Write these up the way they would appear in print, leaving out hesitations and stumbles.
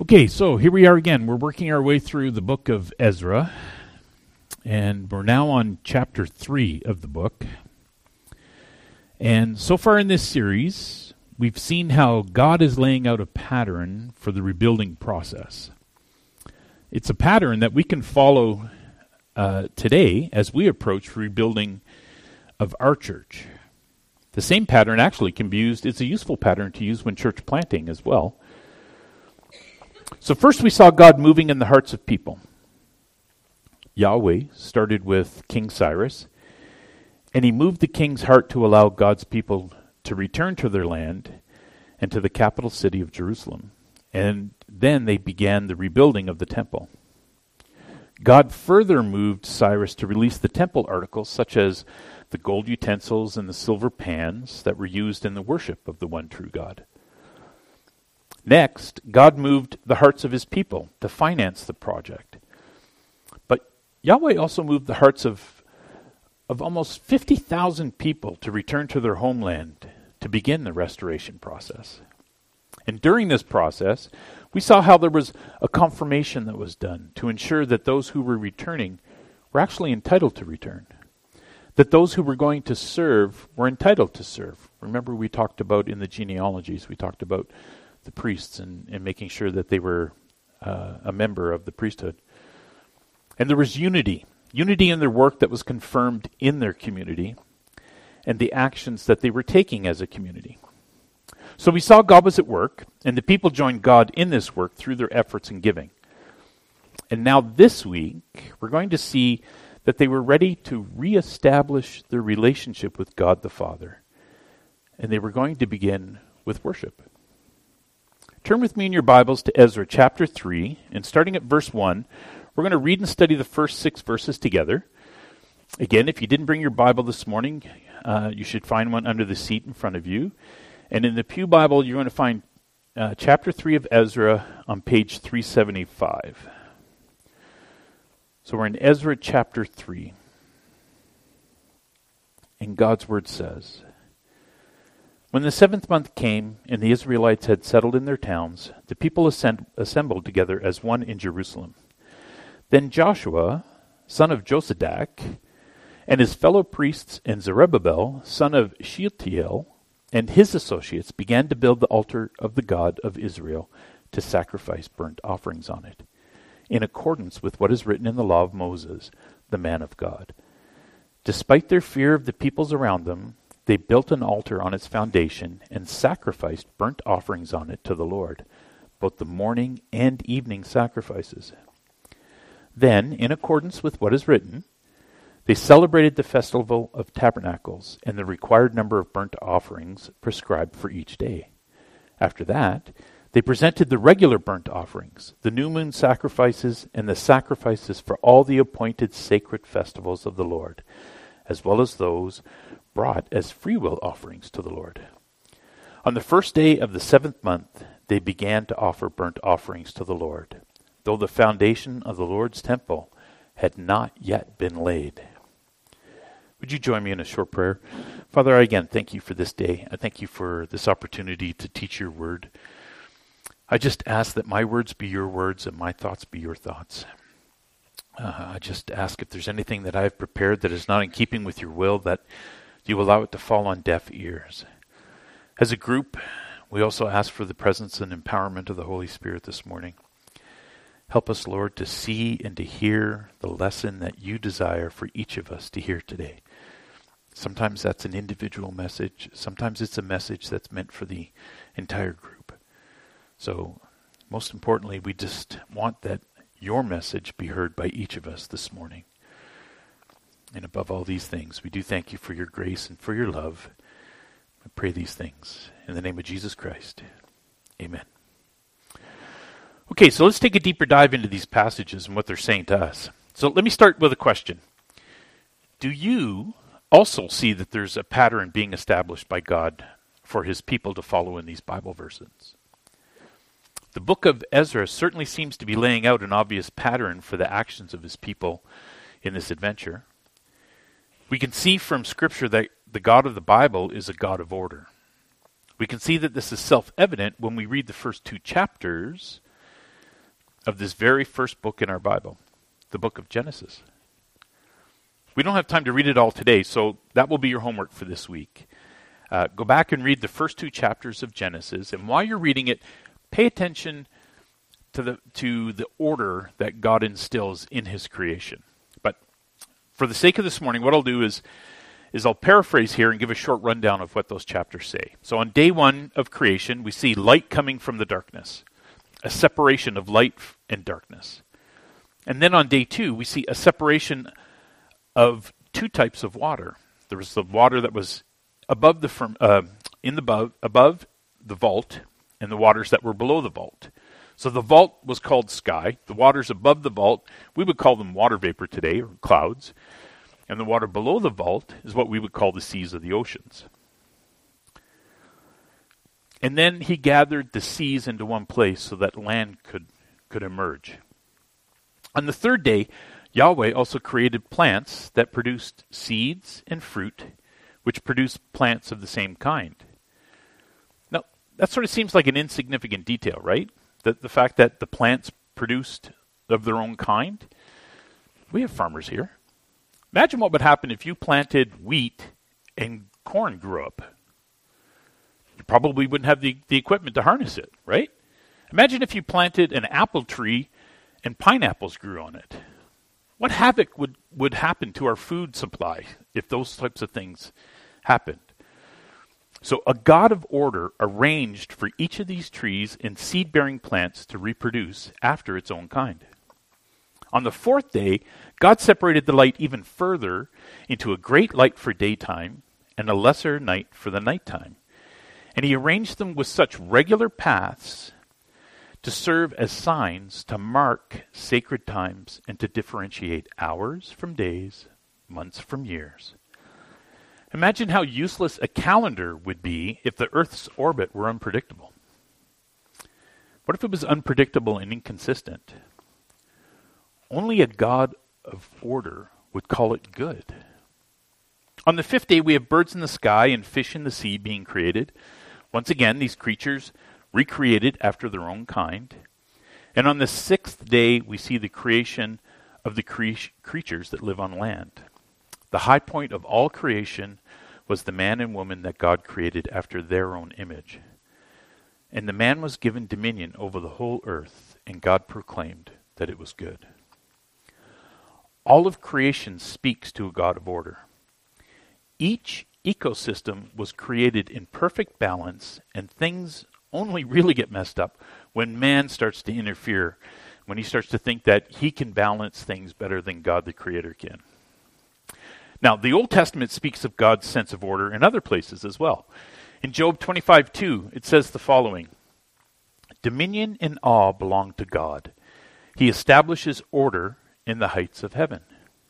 Okay, so here we are again. We're working our way through the book of Ezra, and we're now on chapter 3 of the book. And so far in this series, we've seen how God is laying out a pattern for the rebuilding process. It's a pattern that we can follow today as we approach rebuilding of our church. The same pattern actually can be used, it's a useful pattern to use when church planting as well. So first we saw God moving in the hearts of people. Yahweh started with King Cyrus, and he moved the king's heart to allow God's people to return to their land and to the capital city of Jerusalem. And then they began the rebuilding of the temple. God further moved Cyrus to release the temple articles, such as the gold utensils and the silver pans that were used in the worship of the one true God. Next, God moved the hearts of his people to finance the project. But Yahweh also moved the hearts of almost 50,000 people to return to their homeland to begin the restoration process. And during this process, we saw how there was a confirmation that was done to ensure that those who were returning were actually entitled to return. That those who were going to serve were entitled to serve. Remember, we talked about in the genealogies, we talked about the priests and making sure that they were a member of the priesthood. And there was unity in their work that was confirmed in their community and the actions that they were taking as a community. So we saw God was at work, and the people joined God in this work through their efforts in giving. And now this week, we're going to see that they were ready to reestablish their relationship with God the Father. And they were going to begin with worship. Turn with me in your Bibles to Ezra chapter 3, and starting at verse 1, we're going to read and study the first 6 verses together. Again, if you didn't bring your Bible this morning, you should find one under the seat in front of you. And in the Pew Bible, you're going to find chapter 3 of Ezra on page 375. So we're in Ezra chapter 3. And God's word says, "When the 7th month came, and the Israelites had settled in their towns, the people assembled together as one in Jerusalem. Then Joshua, son of Josadak, and his fellow priests, and Zerubbabel, son of Shealtiel, and his associates began to build the altar of the God of Israel to sacrifice burnt offerings on it, in accordance with what is written in the law of Moses, the man of God. Despite their fear of the peoples around them, they built an altar on its foundation and sacrificed burnt offerings on it to the Lord, both the morning and evening sacrifices. Then, in accordance with what is written, they celebrated the festival of tabernacles and the required number of burnt offerings prescribed for each day. After that, they presented the regular burnt offerings, the new moon sacrifices, and the sacrifices for all the appointed sacred festivals of the Lord, as well as those brought as freewill offerings to the Lord. On the first day of the 7th month, they began to offer burnt offerings to the Lord, though the foundation of the Lord's temple had not yet been laid." Would you join me in a short prayer? Father, I again thank you for this day. I thank you for this opportunity to teach your word. I just ask that my words be your words and my thoughts be your thoughts. I just ask if there's anything that I've prepared that is not in keeping with your will, that you allow it to fall on deaf ears. As a group, we also ask for the presence and empowerment of the Holy Spirit this morning. Help us, Lord, to see and to hear the lesson that you desire for each of us to hear today. Sometimes that's an individual message. Sometimes it's a message that's meant for the entire group. So, most importantly, we just want that your message be heard by each of us this morning. And above all these things, we do thank you for your grace and for your love. I pray these things in the name of Jesus Christ. Amen. Okay, so let's take a deeper dive into these passages and what they're saying to us. So let me start with a question. Do you also see that there's a pattern being established by God for his people to follow in these Bible verses? The book of Ezra certainly seems to be laying out an obvious pattern for the actions of his people in this adventure. We can see from Scripture that the God of the Bible is a God of order. We can see that this is self-evident when we read the first 2 chapters of this very first book in our Bible, the book of Genesis. We don't have time to read it all today, so that will be your homework for this week. Go back and read the first 2 chapters of Genesis, and while you're reading it, pay attention to the order that God instills in his creation. But for the sake of this morning, what I'll do is I'll paraphrase here and give a short rundown of what those chapters say. So on day 1 of creation, we see light coming from the darkness, a separation of light and darkness. And then on day 2, we see a separation of 2 types of water. There was the water that was above the vault, and the waters that were below the vault. So the vault was called sky. The waters above the vault, we would call them water vapor today, or clouds. And the water below the vault is what we would call the seas of the oceans. And then he gathered the seas into one place so that land could emerge. On the 3rd day, Yahweh also created plants that produced seeds and fruit, which produced plants of the same kind. Now, that sort of seems like an insignificant detail, right? The fact that the plants produced of their own kind. We have farmers here. Imagine what would happen if you planted wheat and corn grew up. You probably wouldn't have the equipment to harness it, right? Imagine if you planted an apple tree and pineapples grew on it. What havoc would happen to our food supply if those types of things happened? So a God of order arranged for each of these trees and seed-bearing plants to reproduce after its own kind. On the 4th day, God separated the light even further into a great light for daytime and a lesser night for the nighttime. And he arranged them with such regular paths to serve as signs to mark sacred times and to differentiate hours from days, months from years. Imagine how useless a calendar would be if the Earth's orbit were unpredictable. What if it was unpredictable and inconsistent? Only a God of order would call it good. On the 5th day, we have birds in the sky and fish in the sea being created. Once again, these creatures recreated after their own kind. And on the 6th day, we see the creation of the creatures that live on land. The high point of all creation was the man and woman that God created after their own image. And the man was given dominion over the whole earth, and God proclaimed that it was good. All of creation speaks to a God of order. Each ecosystem was created in perfect balance, and things only really get messed up when man starts to interfere, when he starts to think that he can balance things better than God the Creator can. Now, the Old Testament speaks of God's sense of order in other places as well. In Job 25:2, it says the following: "Dominion and awe belong to God. He establishes order in the heights of heaven."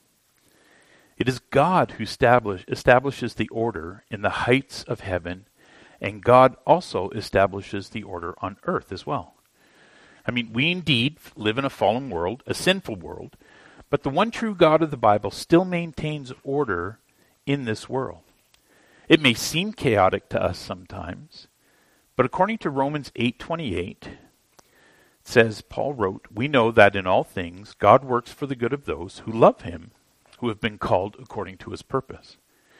It is God who establishes the order in the heights of heaven, and God also establishes the order on earth as well. I mean, we indeed live in a fallen world, a sinful world, but the one true God of the Bible still maintains order in this world. It may seem chaotic to us sometimes, but according to Romans 8:28, it says, Paul wrote, "We know that in all things God works for the good of those who love him, who have been called according to his purpose."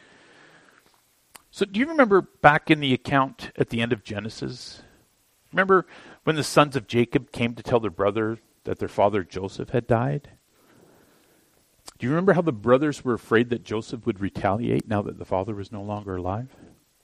So do you remember back in the account at the end of Genesis? Remember when the sons of Jacob came to tell their brother that their father Joseph had died? Do you remember how the brothers were afraid that Joseph would retaliate now that the father was no longer alive?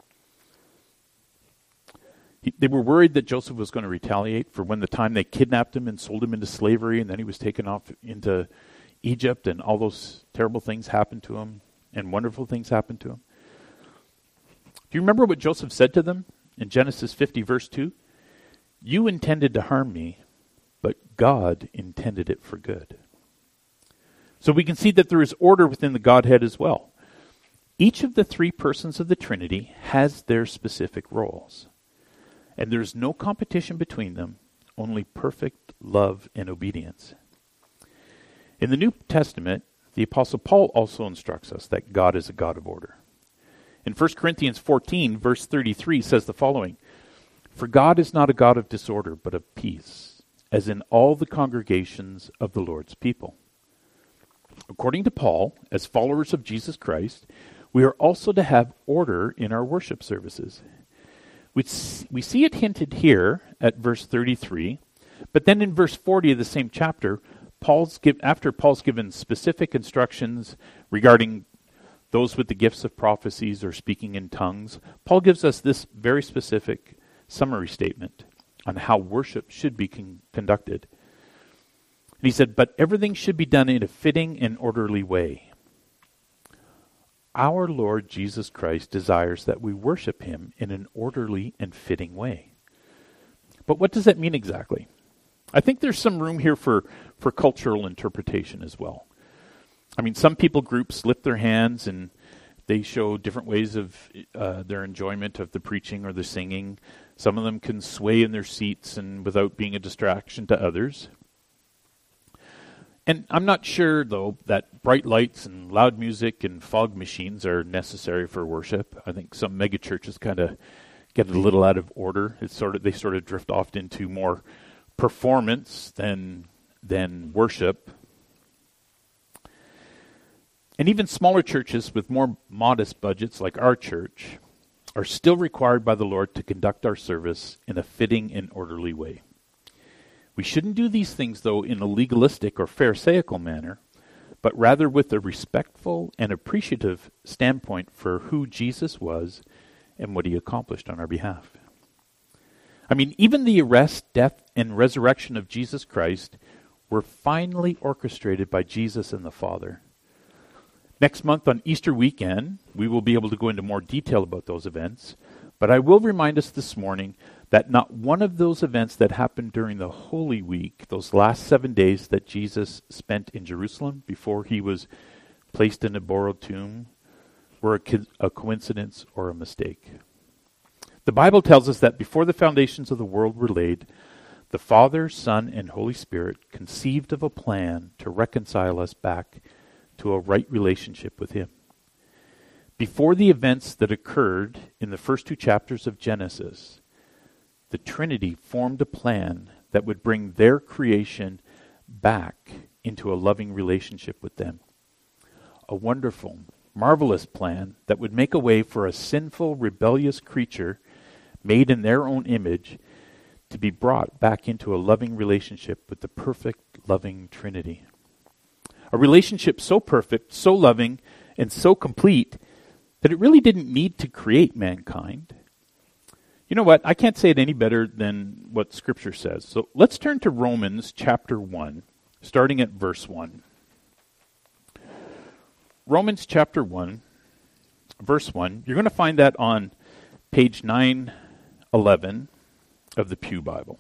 They were worried that Joseph was going to retaliate for when the time they kidnapped him and sold him into slavery, and then he was taken off into Egypt, and all those terrible things happened to him, and wonderful things happened to him. Do you remember what Joseph said to them in Genesis 50, verse 2? "You intended to harm me, but God intended it for good." So we can see that there is order within the Godhead as well. Each of the 3 persons of the Trinity has their specific roles. And there's no competition between them, only perfect love and obedience. In the New Testament, the Apostle Paul also instructs us that God is a God of order. In 1 Corinthians 14, verse 33 says the following: "For God is not a God of disorder, but of peace, as in all the congregations of the Lord's people. According to Paul, as followers of Jesus Christ, we are also to have order in our worship services. We see it hinted here at verse 33, but then in verse 40 of the same chapter, after Paul's given specific instructions regarding those with the gifts of prophecies or speaking in tongues, Paul gives us this very specific summary statement on how worship should be conducted. And he said, but everything should be done in a fitting and orderly way. Our Lord Jesus Christ desires that we worship him in an orderly and fitting way. But what does that mean exactly? I think there's some room here for cultural interpretation as well. I mean, some people groups lift their hands and they show different ways of their enjoyment of the preaching or the singing. Some of them can sway in their seats and without being a distraction to others. And I'm not sure, though, that bright lights and loud music and fog machines are necessary for worship. I think some megachurches kind of get a little out of order. They sort of drift off into more performance than worship. And even smaller churches with more modest budgets like our church are still required by the Lord to conduct our service in a fitting and orderly way. We shouldn't do these things, though, in a legalistic or pharisaical manner, but rather with a respectful and appreciative standpoint for who Jesus was and what he accomplished on our behalf. I mean, even the arrest, death, and resurrection of Jesus Christ were finally orchestrated by Jesus and the Father. Next month on Easter weekend, we will be able to go into more detail about those events, but I will remind us this morning that not one of those events that happened during the Holy Week, those last 7 days that Jesus spent in Jerusalem before he was placed in a borrowed tomb, were a coincidence or a mistake. The Bible tells us that before the foundations of the world were laid, the Father, Son, and Holy Spirit conceived of a plan to reconcile us back to a right relationship with him. Before the events that occurred in the first 2 chapters of Genesis, the Trinity formed a plan that would bring their creation back into a loving relationship with them. A wonderful, marvelous plan that would make a way for a sinful, rebellious creature made in their own image to be brought back into a loving relationship with the perfect, loving Trinity. A relationship so perfect, so loving, and so complete that it really didn't need to create mankind. You know what? I can't say it any better than what Scripture says. So let's turn to Romans chapter 1, starting at verse 1. Romans chapter 1, verse 1. You're going to find that on page 911 of the Pew Bible.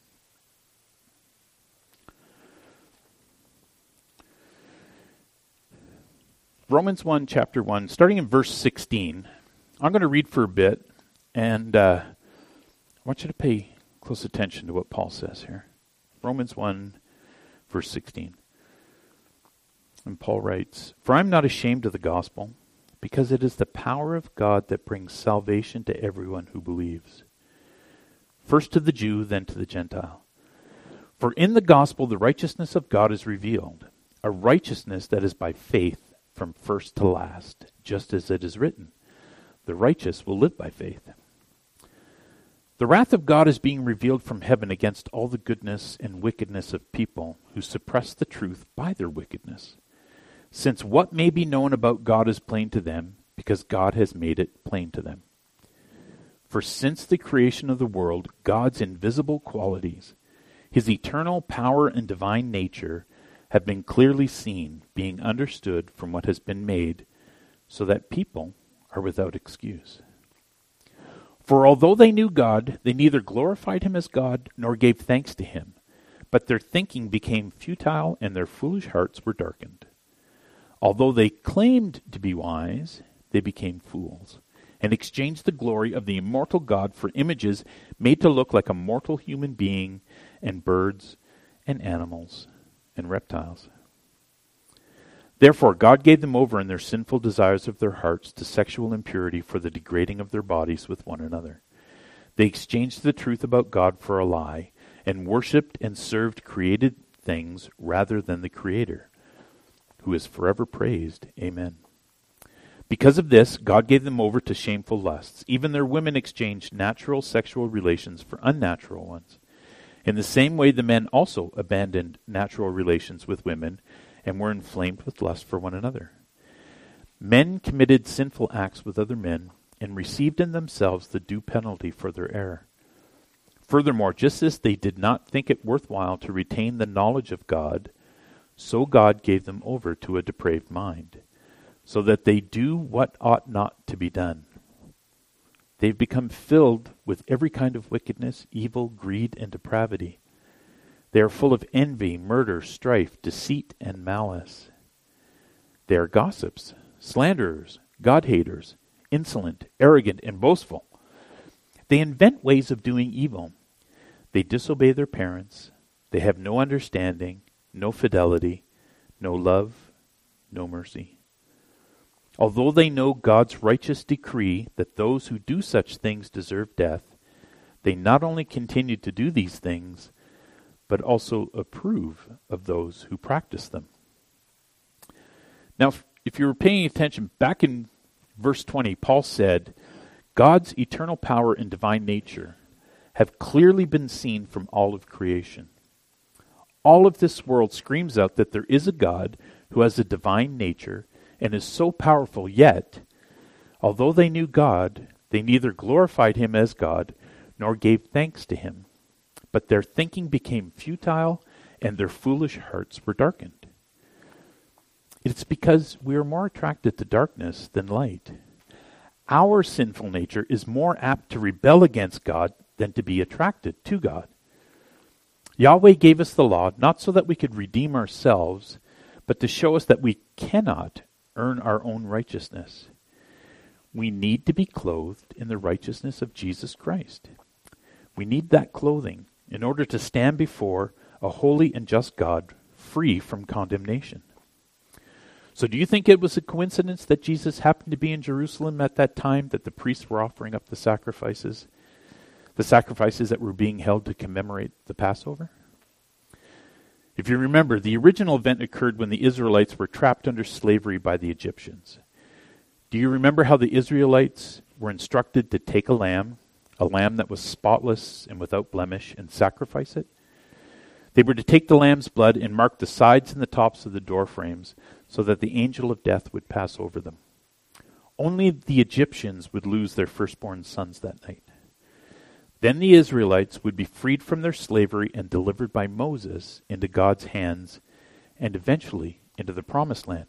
Romans 1, chapter 1, starting in verse 16. I'm going to read for a bit, and I want you to pay close attention to what Paul says here. Romans 1, verse 16. And Paul writes, "For I am not ashamed of the gospel, because it is the power of God that brings salvation to everyone who believes. First to the Jew, then to the Gentile. For in the gospel the righteousness of God is revealed, a righteousness that is by faith from first to last, just as it is written, the righteous will live by faith. The wrath of God is being revealed from heaven against all the goodness and wickedness of people who suppress the truth by their wickedness. Since what may be known about God is plain to them, because God has made it plain to them. For since the creation of the world, God's invisible qualities, his eternal power and divine nature, have been clearly seen, being understood from what has been made, so that people are without excuse. For although they knew God, they neither glorified him as God nor gave thanks to him, but their thinking became futile and their foolish hearts were darkened. Although they claimed to be wise, they became fools, and exchanged the glory of the immortal God for images made to look like a mortal human being and birds and animals and reptiles. Therefore God gave them over in their sinful desires of their hearts to sexual impurity for the degrading of their bodies with one another. They exchanged the truth about God for a lie, and worshipped and served created things rather than the Creator, who is forever praised. Amen. Because of this, God gave them over to shameful lusts. Even their women exchanged natural sexual relations for unnatural ones. In the same way, the men also abandoned natural relations with women and were inflamed with lust for one another. Men committed sinful acts with other men and received in themselves the due penalty for their error. Furthermore, just as they did not think it worthwhile to retain the knowledge of God, so God gave them over to a depraved mind, so that they do what ought not to be done. They've become filled with every kind of wickedness, evil, greed, and depravity. They are full of envy, murder, strife, deceit, and malice. They are gossips, slanderers, God-haters, insolent, arrogant, and boastful. They invent ways of doing evil. They disobey their parents. They have no understanding, no fidelity, no love, no mercy. Although they know God's righteous decree that those who do such things deserve death, they not only continue to do these things, but also approve of those who practice them. Now, if you were paying attention, back in verse 20, Paul said, God's eternal power and divine nature have clearly been seen from all of creation. All of this world screams out that there is a God who has a divine nature and is so powerful, yet, although they knew God, they neither glorified him as God nor gave thanks to him. But their thinking became futile and their foolish hearts were darkened. It's because we are more attracted to darkness than light. Our sinful nature is more apt to rebel against God than to be attracted to God. Yahweh gave us the law not so that we could redeem ourselves, but to show us that we cannot earn our own righteousness. We need to be clothed in the righteousness of Jesus Christ. We need that clothing in order to stand before a holy and just God, free from condemnation. So do you think it was a coincidence that Jesus happened to be in Jerusalem at that time, that the priests were offering up the sacrifices that were being held to commemorate the Passover? If you remember, the original event occurred when the Israelites were trapped under slavery by the Egyptians. Do you remember how the Israelites were instructed to take a lamb that was spotless and without blemish, and sacrifice it? They were to take the lamb's blood and mark the sides and the tops of the door frames so that the angel of death would pass over them. Only the Egyptians would lose their firstborn sons that night. Then the Israelites would be freed from their slavery and delivered by Moses into God's hands and eventually into the promised land.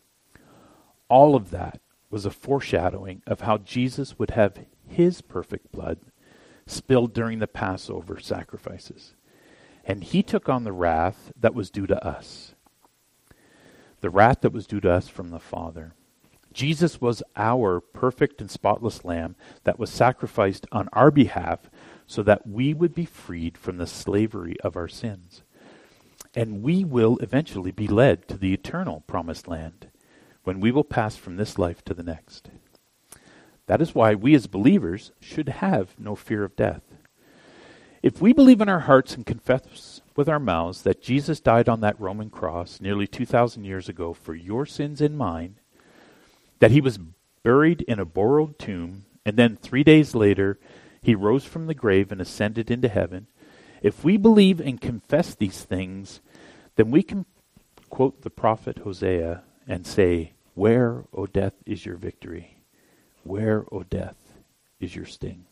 All of that was a foreshadowing of how Jesus would have his perfect blood spilled during the Passover sacrifices. And he took on the wrath that was due to us. The wrath that was due to us from the Father. Jesus was our perfect and spotless lamb that was sacrificed on our behalf so that we would be freed from the slavery of our sins. And we will eventually be led to the eternal promised land when we will pass from this life to the next. That is why we as believers should have no fear of death. If we believe in our hearts and confess with our mouths that Jesus died on that Roman cross nearly 2,000 years ago for your sins and mine, that he was buried in a borrowed tomb, and then 3 days later he rose from the grave and ascended into heaven, if we believe and confess these things, then we can quote the prophet Hosea and say, "Where, O death, is your victory? Where, O death, is your sting?"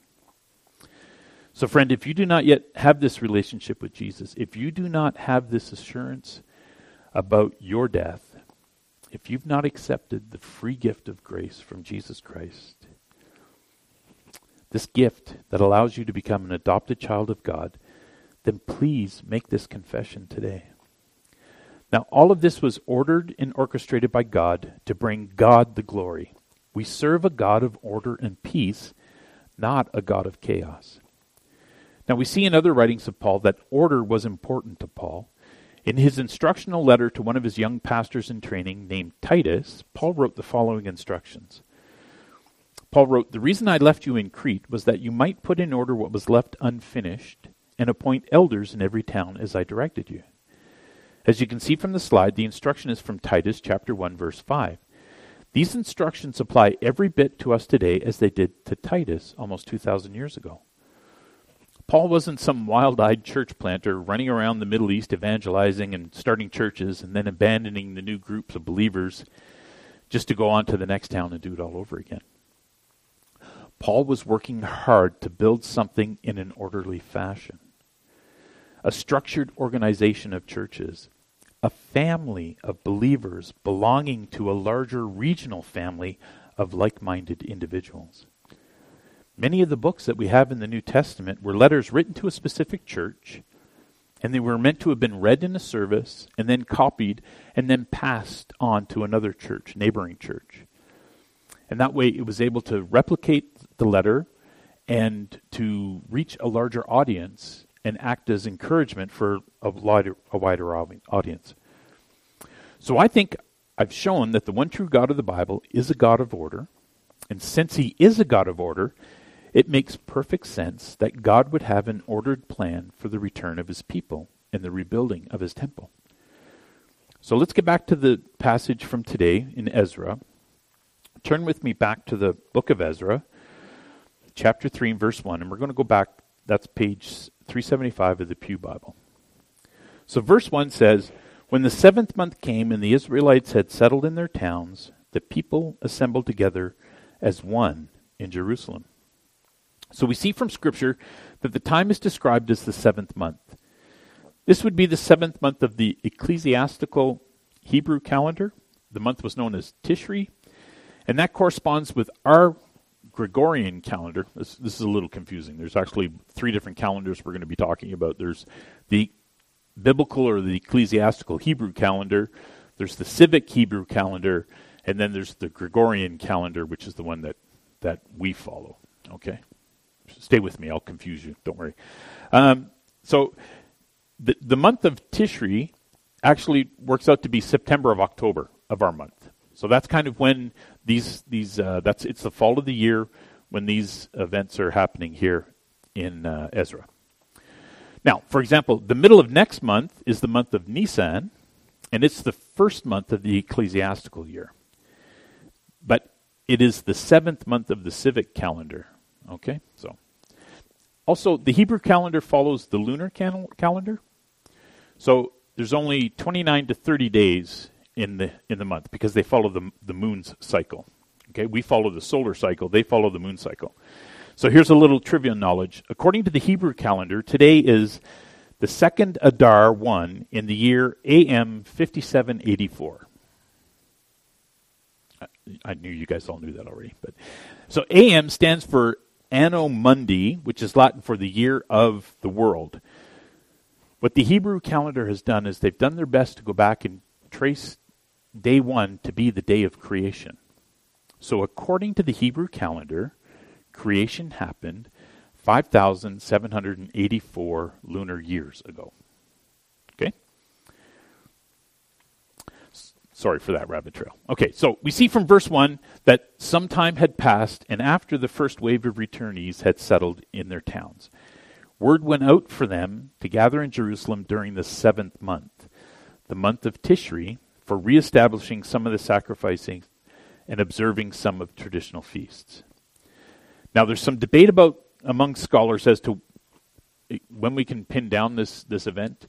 So friend, if you do not yet have this relationship with Jesus, if you do not have this assurance about your death, if you've not accepted the free gift of grace from Jesus Christ, this gift that allows you to become an adopted child of God, then please make this confession today. Now, all of this was ordered and orchestrated by God to bring God the glory. We serve a God of order and peace, not a God of chaos. Now, we see in other writings of Paul that order was important to Paul. In his instructional letter to one of his young pastors in training named Titus, Paul wrote the following instructions. Paul wrote, "The reason I left you in Crete was that you might put in order what was left unfinished and appoint elders in every town as I directed you. As you can see from the slide, the instruction is from Titus chapter 1, verse 5. These instructions apply every bit to us today as they did to Titus almost 2,000 years ago. Paul wasn't some wild-eyed church planter running around the Middle East evangelizing and starting churches and then abandoning the new groups of believers just to go on to the next town and do it all over again. Paul was working hard to build something in an orderly fashion. A structured organization of churches, a family of believers belonging to a larger regional family of like-minded individuals. Many of the books that we have in the New Testament were letters written to a specific church, and they were meant to have been read in a service and then copied and then passed on to another church, neighboring church. And that way it was able to replicate the letter and to reach a larger audience and act as encouragement for a wider audience. So I think I've shown that the one true God of the Bible is a God of order. And since he is a God of order, it makes perfect sense that God would have an ordered plan for the return of his people and the rebuilding of his temple. So let's get back to the passage from today in Ezra. Turn with me back to the book of Ezra, chapter 3 and verse 1. And we're going to go back, that's page 375 of the Pew Bible. So verse 1 says, "When the 7th month came and the Israelites had settled in their towns, the people assembled together as one in Jerusalem." So we see from Scripture that the time is described as the 7th month. This would be the 7th month of the ecclesiastical Hebrew calendar. The month was known as Tishri, and that corresponds with our Gregorian calendar. This is a little confusing. There's actually 3 different calendars we're going to be talking about. There's the biblical or the ecclesiastical Hebrew calendar, there's the civic Hebrew calendar, and then there's the Gregorian calendar, which is the one that we follow. Okay? Stay with me, I'll confuse you, don't worry. So the month of Tishri actually works out to be September of October of our month. So that's kind of when it's the fall of the year when these events are happening here in Ezra. Now, for example, the middle of next month is the month of Nisan, and it's the first month of the ecclesiastical year. But it is the 7th month of the civic calendar. Okay, so also the Hebrew calendar follows the lunar calendar. So there's only 29 to 30 days in the month because they follow the moon's cycle. Okay, we follow the solar cycle, they follow the moon cycle. So here's a little trivia knowledge. According to the Hebrew calendar, today is the 2nd Adar 1 in the year AM 5784. I knew you guys all knew that already. But so AM stands for Anno Mundi, which is Latin for the year of the world. What the Hebrew calendar has done is they've done their best to go back and trace day 1 to be the day of creation. So according to the Hebrew calendar, creation happened 5,784 lunar years ago. Okay? Sorry for that rabbit trail. Okay, so we see from verse 1 that some time had passed, and after the first wave of returnees had settled in their towns, word went out for them to gather in Jerusalem during the 7th month, the month of Tishri, for reestablishing some of the sacrificing and observing some of traditional feasts. Now, there's some debate among scholars as to when we can pin down this event.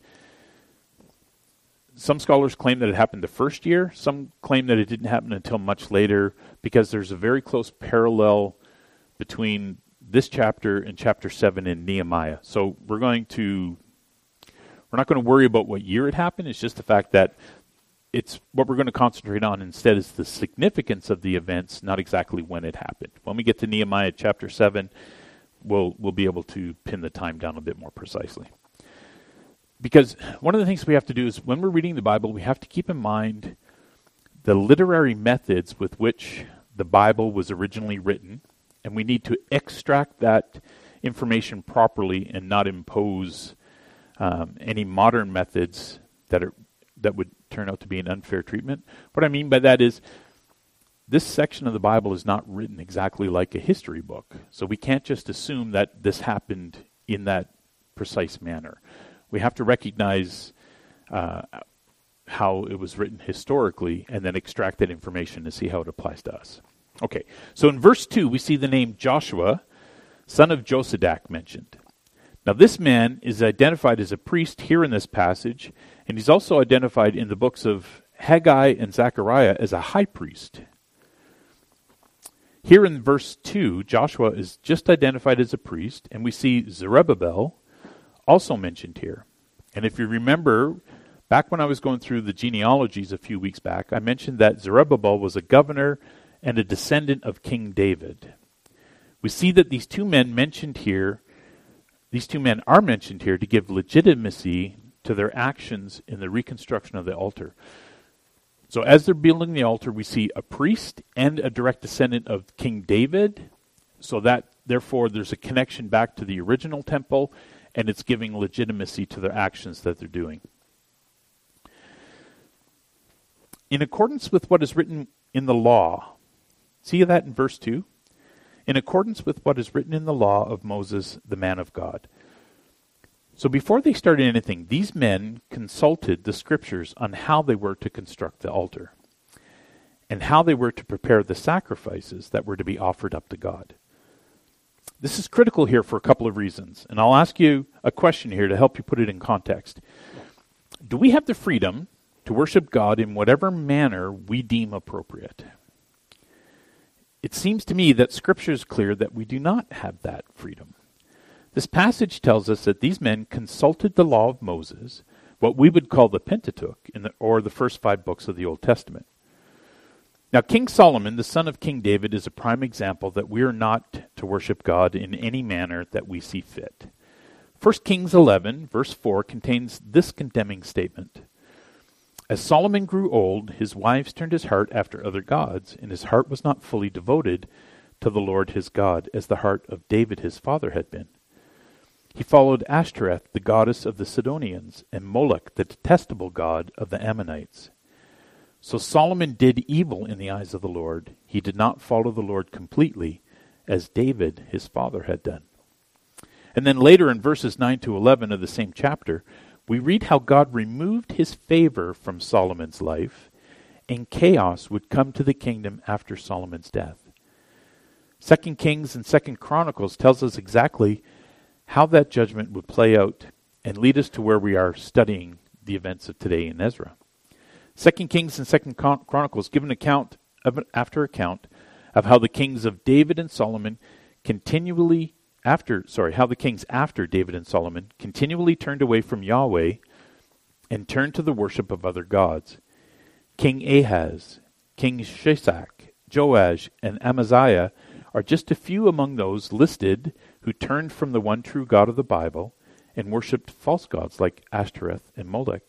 Some scholars claim that it happened the first year. Some claim that it didn't happen until much later because there's a very close parallel between this chapter and chapter 7 in Nehemiah. So we're not going to worry about what year it happened. It's just the fact that it's what we're going to concentrate on instead is the significance of the events, not exactly when it happened. When we get to Nehemiah chapter 7, we'll be able to pin the time down a bit more precisely. Because one of the things we have to do is when we're reading the Bible, we have to keep in mind the literary methods with which the Bible was originally written, and we need to extract that information properly and not impose any modern methods that would turn out to be an unfair treatment. What I mean by that is this section of the Bible is not written exactly like a history book. So we can't just assume that this happened in that precise manner. We have to recognize how it was written historically and then extract that information and see how it applies to us. Okay, so in verse 2, we see the name Joshua, son of Josadak, mentioned. Now this man is identified as a priest here in this passage, and he's also identified in the books of Haggai and Zechariah as a high priest. Here in verse 2, Joshua is just identified as a priest, and we see Zerubbabel also mentioned here. And if you remember, back when I was going through the genealogies a few weeks back, I mentioned that Zerubbabel was a governor and a descendant of King David. We see that these two men are mentioned here to give legitimacy to their actions in the reconstruction of the altar. So as they're building the altar, we see a priest and a direct descendant of King David, so that therefore there's a connection back to the original temple, and it's giving legitimacy to their actions that they're doing. In accordance with what is written in the law, see that in verse 2? In accordance with what is written in the law of Moses, the man of God. So before they started anything, these men consulted the scriptures on how they were to construct the altar and how they were to prepare the sacrifices that were to be offered up to God. This is critical here for a couple of reasons, and I'll ask you a question here to help you put it in context. Do we have the freedom to worship God in whatever manner we deem appropriate? It seems to me that Scripture is clear that we do not have that freedom. This passage tells us that these men consulted the law of Moses, what we would call the Pentateuch, or the first 5 books of the Old Testament. Now, King Solomon, the son of King David, is a prime example that we are not to worship God in any manner that we see fit. 1 Kings 11, verse 4, contains this condemning statement. As Solomon grew old, his wives turned his heart after other gods, and his heart was not fully devoted to the Lord his God, as the heart of David his father had been. He followed Ashtoreth, the goddess of the Sidonians, and Moloch, the detestable god of the Ammonites. So Solomon did evil in the eyes of the Lord. He did not follow the Lord completely, as David his father had done. And then later in verses 9 to 11 of the same chapter, we read how God removed his favor from Solomon's life, and chaos would come to the kingdom after Solomon's death. 2 Kings and 2 Chronicles tells us exactly how that judgment would play out and lead us to where we are studying the events of today in Ezra. 2 Kings and 2 Chronicles give an account after account of how the kings of David and Solomon how the kings after David and Solomon continually turned away from Yahweh and turned to the worship of other gods. King Ahaz, King Shishak, Joash, and Amaziah are just a few among those listed who turned from the one true God of the Bible and worshipped false gods like Ashtoreth and Moloch.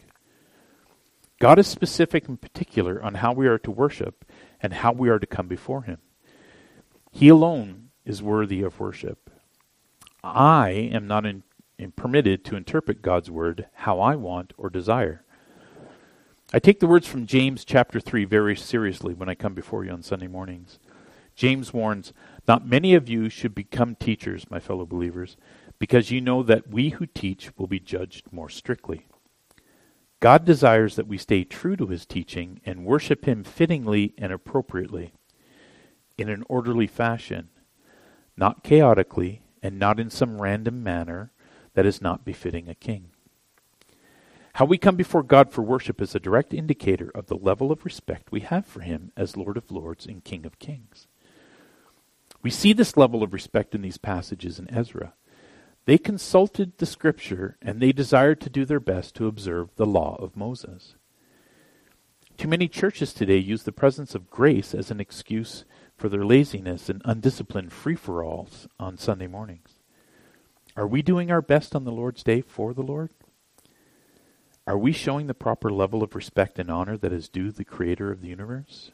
God is specific and particular on how we are to worship and how we are to come before him. He alone is worthy of worship. I am not permitted to interpret God's word how I want or desire. I take the words from James chapter 3 very seriously when I come before you on Sunday mornings. James warns, "Not many of you should become teachers, my fellow believers, because you know that we who teach will be judged more strictly." God desires that we stay true to his teaching and worship him fittingly and appropriately, in an orderly fashion, not chaotically, and not in some random manner that is not befitting a king. How we come before God for worship is a direct indicator of the level of respect we have for him as Lord of Lords and King of Kings. We see this level of respect in these passages in Ezra. They consulted the scripture and they desired to do their best to observe the law of Moses. Too many churches today use the presence of grace as an excuse for their laziness and undisciplined free-for-alls on Sunday mornings. Are we doing our best on the Lord's Day for the Lord? Are we showing the proper level of respect and honor that is due the Creator of the universe?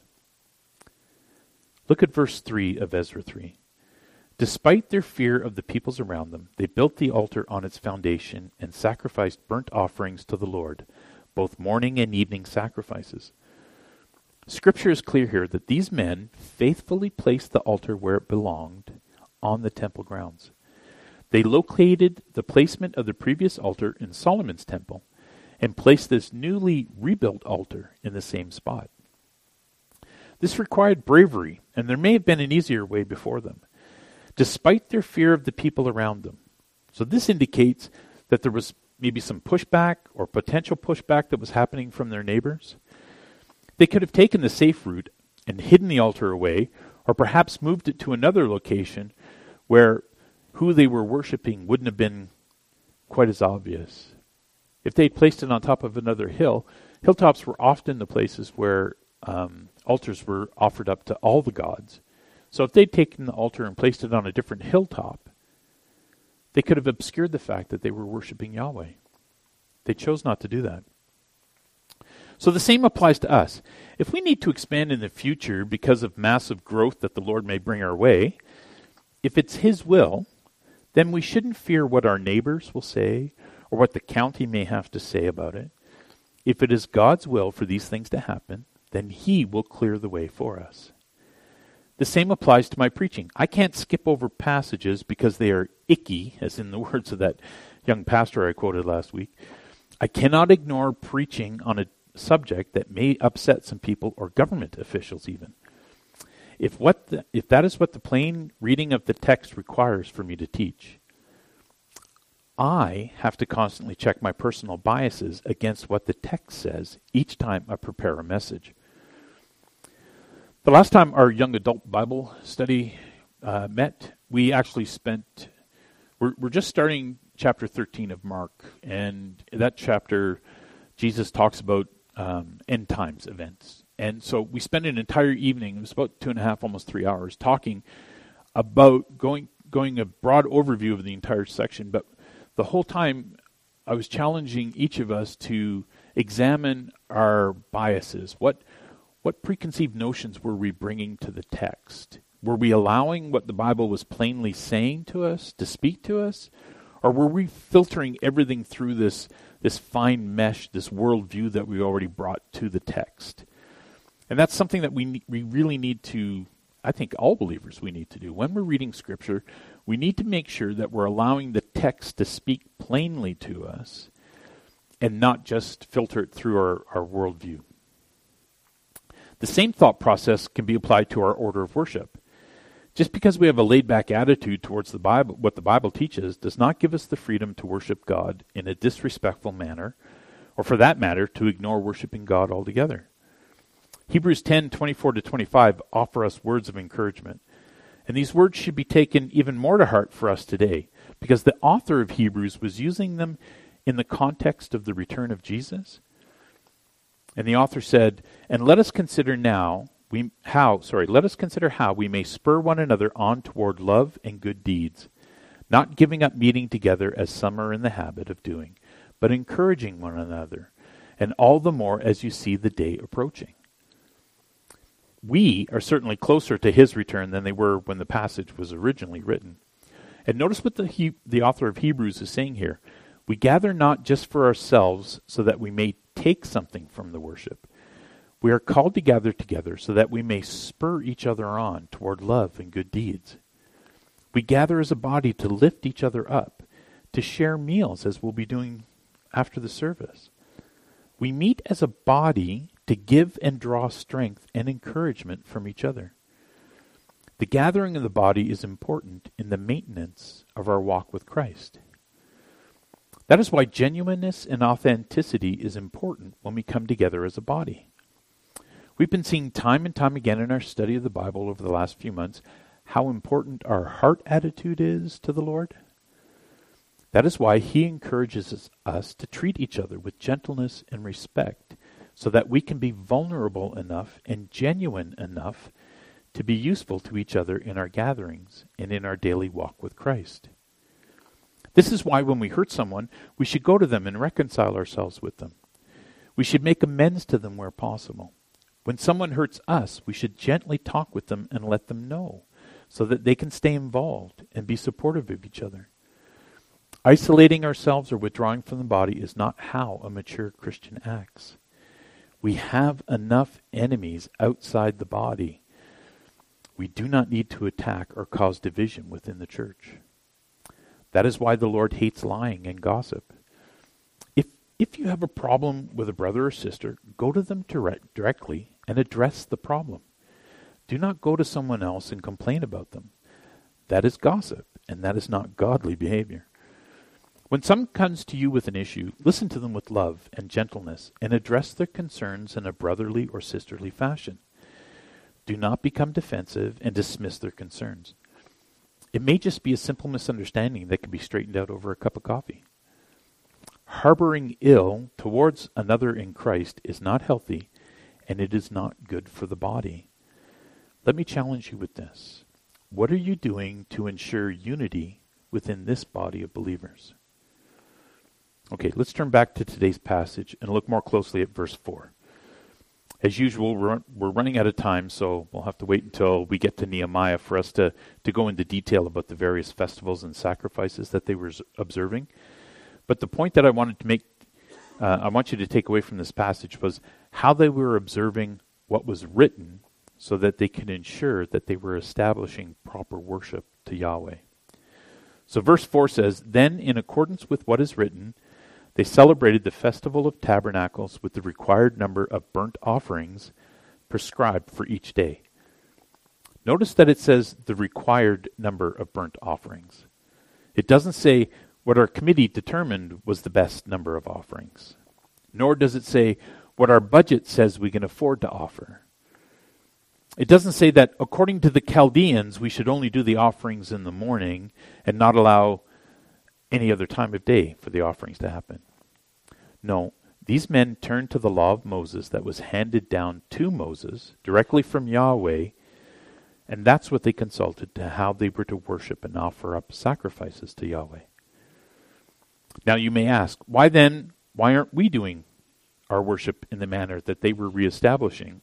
Look at verse 3 of Ezra 3. Despite their fear of the peoples around them, they built the altar on its foundation and sacrificed burnt offerings to the Lord, both morning and evening sacrifices. Scripture is clear here that these men faithfully placed the altar where it belonged on the temple grounds. They located the placement of the previous altar in Solomon's temple and placed this newly rebuilt altar in the same spot. This required bravery, and there may have been an easier way before them, despite their fear of the people around them. So this indicates that there was maybe some pushback or potential pushback that was happening from their neighbors. They could have taken the safe route and hidden the altar away, or perhaps moved it to another location where who they were worshiping wouldn't have been quite as obvious. If they'd placed it on top of another hill, hilltops were often the places where altars were offered up to all the gods. So if they'd taken the altar and placed it on a different hilltop, they could have obscured the fact that they were worshiping Yahweh. They chose not to do that. So the same applies to us. If we need to expand in the future because of massive growth that the Lord may bring our way, if it's His will, then we shouldn't fear what our neighbors will say or what the county may have to say about it. If it is God's will for these things to happen, then He will clear the way for us. The same applies to my preaching. I can't skip over passages because they are icky, as in the words of that young pastor I quoted last week. I cannot ignore preaching on a subject that may upset some people or government officials even. If that is what the plain reading of the text requires for me to teach, I have to constantly check my personal biases against what the text says each time I prepare a message. The last time our young adult Bible study met, we actually spent, we're just starting chapter 13 of Mark, and that chapter, Jesus talks about end times events. And so we spent an entire evening, it was about 2.5, almost 3 hours, talking about going a broad overview of the entire section. But the whole time I was challenging each of us to examine our biases. What preconceived notions were we bringing to the text? Were we allowing what the Bible was plainly saying to us to speak to us? Or were we filtering everything through this fine mesh, this worldview that we already brought to the text? And that's something that we really need to, I think all believers we need to do. When we're reading Scripture, we need to make sure that we're allowing the text to speak plainly to us and not just filter it through our worldview. The same thought process can be applied to our order of worship. Just because we have a laid-back attitude towards the Bible, what the Bible teaches, does not give us the freedom to worship God in a disrespectful manner, or for that matter, to ignore worshiping God altogether. Hebrews 10:24-25 offer us words of encouragement. And these words should be taken even more to heart for us today, because the author of Hebrews was using them in the context of the return of Jesus. And the author said, "And let us consider how we may spur one another on toward love and good deeds, not giving up meeting together as some are in the habit of doing, but encouraging one another, and all the more as you see the day approaching." We are certainly closer to His return than they were when the passage was originally written. And notice what the author of Hebrews is saying here. We gather not just for ourselves so that we may take something from the worship. We are called to gather together so that we may spur each other on toward love and good deeds. We gather as a body to lift each other up, to share meals as we'll be doing after the service. We meet as a body to give and draw strength and encouragement from each other. The gathering of the body is important in the maintenance of our walk with Christ. That is why genuineness and authenticity is important when we come together as a body. We've been seeing time and time again in our study of the Bible over the last few months how important our heart attitude is to the Lord. That is why He encourages us to treat each other with gentleness and respect, so that we can be vulnerable enough and genuine enough to be useful to each other in our gatherings and in our daily walk with Christ. This is why when we hurt someone, we should go to them and reconcile ourselves with them. We should make amends to them where possible. When someone hurts us, we should gently talk with them and let them know, so that they can stay involved and be supportive of each other. Isolating ourselves or withdrawing from the body is not how a mature Christian acts. We have enough enemies outside the body. We do not need to attack or cause division within the church. That is why the Lord hates lying and gossip. If you have a problem with a brother or sister, go to them directly and address the problem. Do not go to someone else and complain about them. That is gossip, and that is not godly behavior. When someone comes to you with an issue, listen to them with love and gentleness and address their concerns in a brotherly or sisterly fashion. Do not become defensive and dismiss their concerns. It may just be a simple misunderstanding that can be straightened out over a cup of coffee. Harboring ill towards another in Christ is not healthy, and it is not good for the body. Let me challenge you with this. What are you doing to ensure unity within this body of believers? Okay, let's turn back to today's passage and look more closely at verse 4. As usual, we're running out of time, so we'll have to wait until we get to Nehemiah for us to go into detail about the various festivals and sacrifices that they were observing. But the point that I wanted to make, I want you to take away from this passage was how they were observing what was written so that they could ensure that they were establishing proper worship to Yahweh. So verse 4 says, "Then in accordance with what is written, they celebrated the festival of tabernacles with the required number of burnt offerings prescribed for each day." Notice that it says the required number of burnt offerings. It doesn't say what our committee determined was the best number of offerings. Nor does it say what our budget says we can afford to offer. It doesn't say that according to the Chaldeans, we should only do the offerings in the morning and not allow any other time of day for the offerings to happen. No, these men turned to the law of Moses that was handed down to Moses directly from Yahweh, and that's what they consulted to how they were to worship and offer up sacrifices to Yahweh. Now you may ask, why aren't we doing our worship in the manner that they were reestablishing?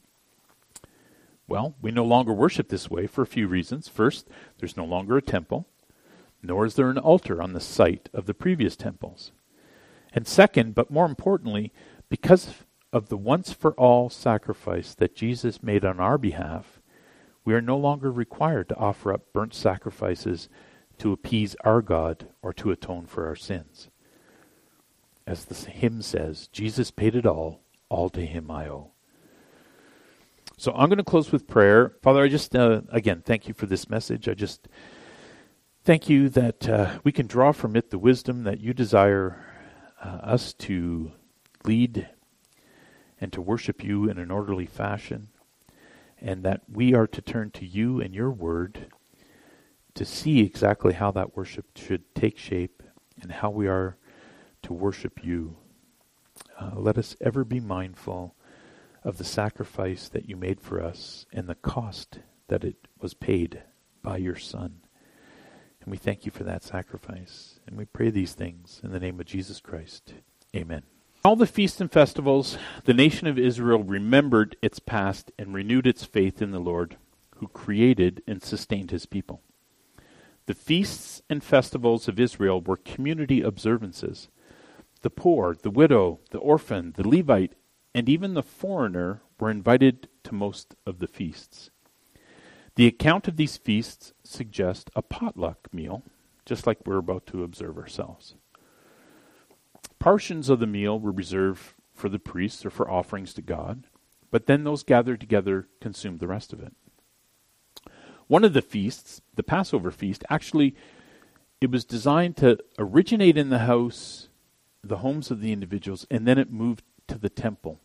Well, we no longer worship this way for a few reasons. First, there's no longer a temple, nor is there an altar on the site of the previous temples. And second, but more importantly, because of the once-for-all sacrifice that Jesus made on our behalf, we are no longer required to offer up burnt sacrifices to appease our God or to atone for our sins. As the hymn says, Jesus paid it all to him I owe. So I'm going to close with prayer. Father, I just, again, thank you for this message. I just thank you that we can draw from it the wisdom that you desire us to lead and to worship you in an orderly fashion, and that we are to turn to you and your word to see exactly how that worship should take shape and how we are to worship you. Let us ever be mindful of the sacrifice that you made for us and the cost that it was paid by your Son. And we thank you for that sacrifice. And we pray these things in the name of Jesus Christ. Amen. All the feasts and festivals, the nation of Israel remembered its past and renewed its faith in the Lord, who created and sustained his people. The feasts and festivals of Israel were community observances. The poor, the widow, the orphan, the Levite, and even the foreigner were invited to most of the feasts. The account of these feasts suggests a potluck meal, just like we're about to observe ourselves. Portions of the meal were reserved for the priests or for offerings to God, but then those gathered together consumed the rest of it. One of the feasts, the Passover feast, actually, it was designed to originate in the homes of the individuals, and then it moved to the temple.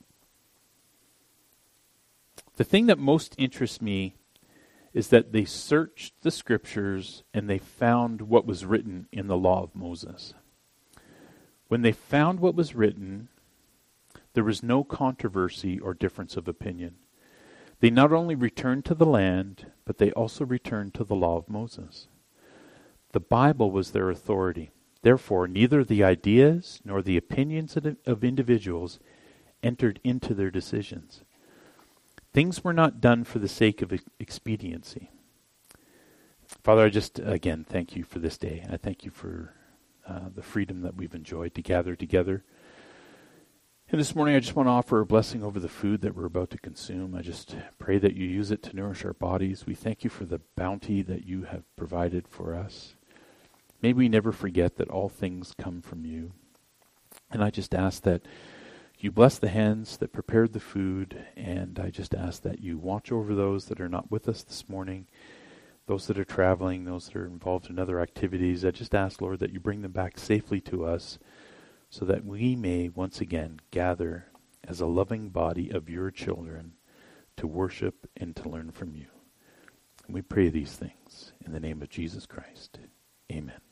The thing that most interests me is that they searched the scriptures and they found what was written in the law of Moses. When they found what was written, there was no controversy or difference of opinion. They not only returned to the land, but they also returned to the law of Moses. The Bible was their authority. Therefore, neither the ideas nor the opinions of individuals entered into their decisions. Things were not done for the sake of expediency. Father, I just, again, thank you for this day. I thank you for the freedom that we've enjoyed to gather together. And this morning I just want to offer a blessing over the food that we're about to consume. I just pray that you use it to nourish our bodies. We thank you for the bounty that you have provided for us. May we never forget that all things come from you. And I just ask that you bless the hands that prepared the food, and I just ask that you watch over those that are not with us this morning, those that are traveling, those that are involved in other activities. I just ask, Lord, that you bring them back safely to us so that we may once again gather as a loving body of your children to worship and to learn from you. And we pray these things in the name of Jesus Christ. Amen.